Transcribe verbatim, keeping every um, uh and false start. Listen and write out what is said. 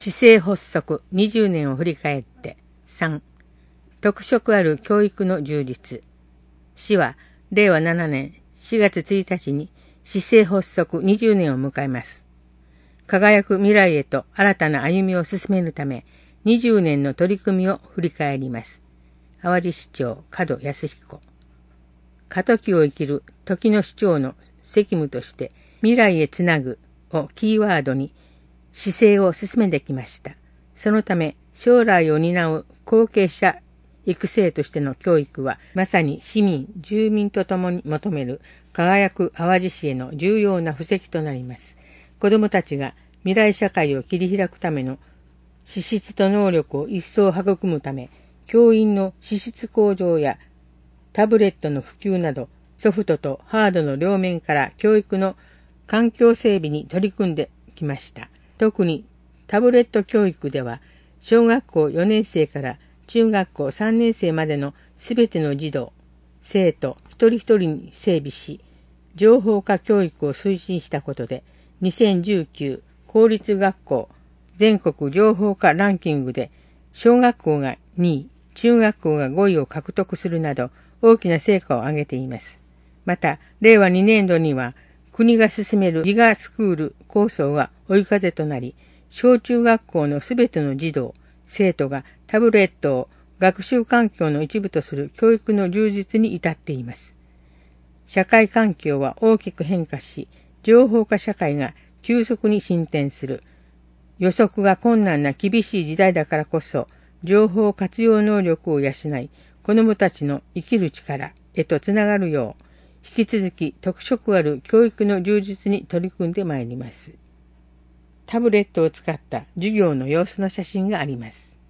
市政発足にじゅうねんを振り返って。さん、特色ある教育の充実。市はれいわななねんしがつついたちに市政発足にじゅうねんを迎えます。輝く未来へと新たな歩みを進めるため、にじゅうねんの取り組みを振り返ります。淡路市長門康彦。過渡期を生きる時の市長の責務として、未来へつなぐをキーワードに市政を進めてきました。そのため、将来を担う後継者育成としての教育は、まさに市民、住民と共に求める輝く淡路市への重要な布石となります。子どもたちが未来社会を切り開くための資質と能力を一層育むため、教員の資質向上やタブレットの普及など、ソフトとハードの両面から教育の環境整備に取り組んできました。特にタブレット教育では、小学校よねんせいから中学校さんねんせいまでのすべての児童、生徒一人一人に整備し、情報化教育を推進したことで、にせんじゅうきゅう公立学校全国情報化ランキングで小学校がにい、中学校がごいを獲得するなど大きな成果を上げています。また、れいわにねんどには国が進めるギガスクール構想が追い風となり、小中学校のすべての児童、生徒がタブレットを学習環境の一部とする教育の充実に至っています。社会環境は大きく変化し、情報化社会が急速に進展する。予測が困難な厳しい時代だからこそ、情報活用能力を養い、子どもたちの生きる力へとつながるよう、引き続き特色ある教育の充実に取り組んでまいります。タブレットを使った授業の様子の写真があります。